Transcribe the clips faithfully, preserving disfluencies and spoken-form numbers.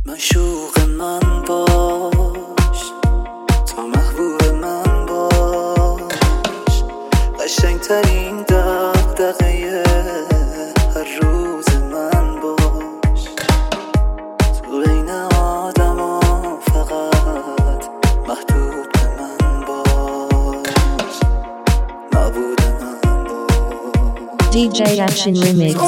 مشوق من باش، تا محبوب من باش، قشنگترین دغدغه هر روز من باش، تو بین آدما فقط محدود به من باش، معبود من باش. دی جی Action Remix.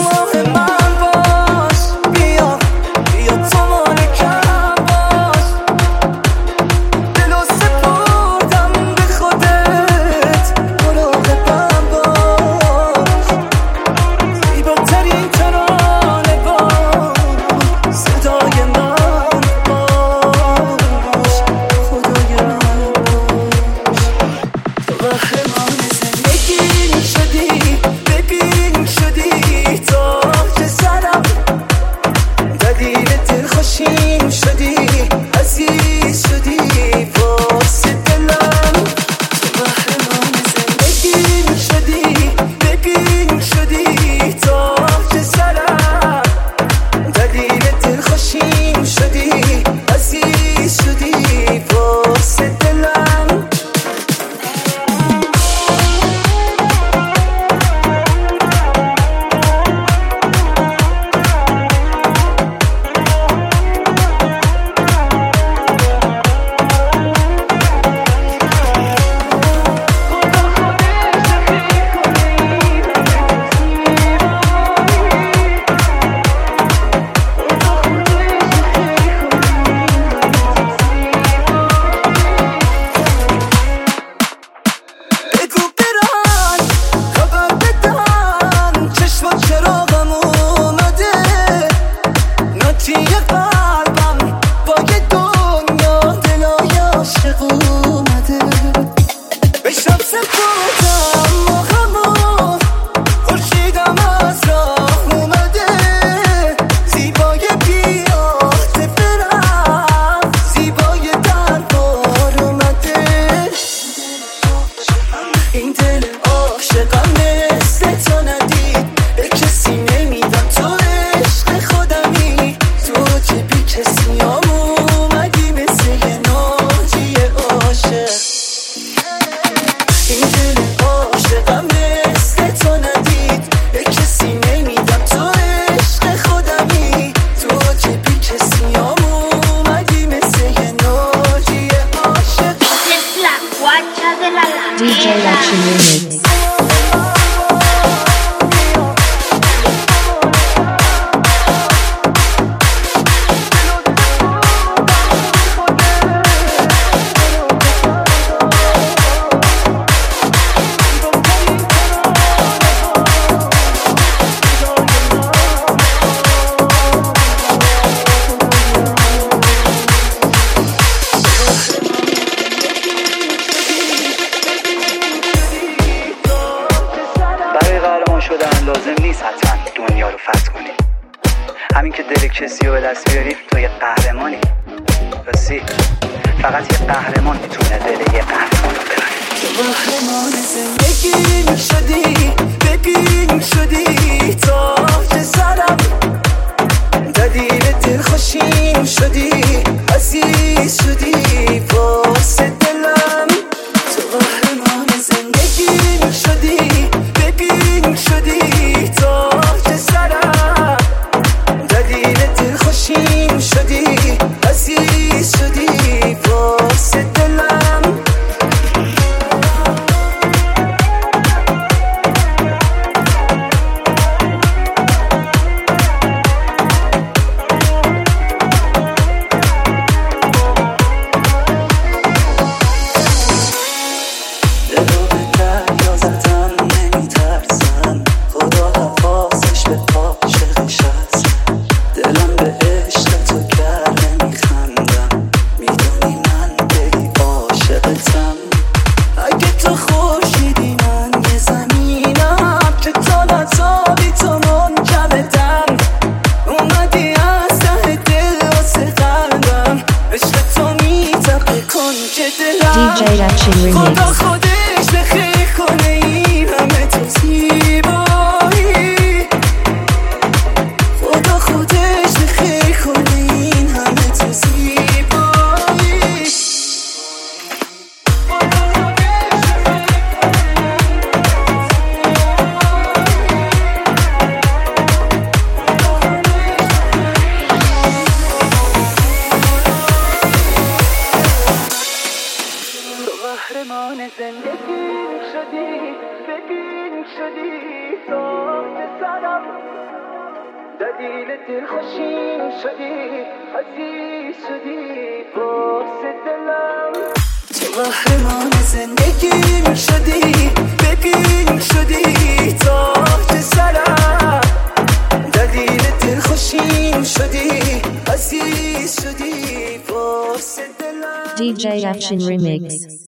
دی جی Action Remix. شدن لازم نیست حتما دنیا رو فتح کنی، همین که دل کسی رو به دست بیاری تو یه قهرمانی. راستی فقط یه قهرمان میتونه دل یه قهرمان رو ببره. تو قهرمان زندگیم شدی، ببین شدی تاج سرم، دلیل دل خوشیم شدی، عزیز شدی واسه دلم. تو قهرمان زندگیم شدی، ببین شدی تاج سرم، دلیل دل خوشیم شدی، عزیز شدی واسه دلم. دی جی Action Remix. خدا خودش نخیر کنه این همه تو زیبایی، خدا خودش نخیر کنه این همه دلیل دل خوشین شدی عزیز شدی واسه دلم تو قهرمان زندگیم شدی ببین شدی تاج سرم دلیل دل خوشین شدی عزیز شدی واسه دلم D J Action Remix.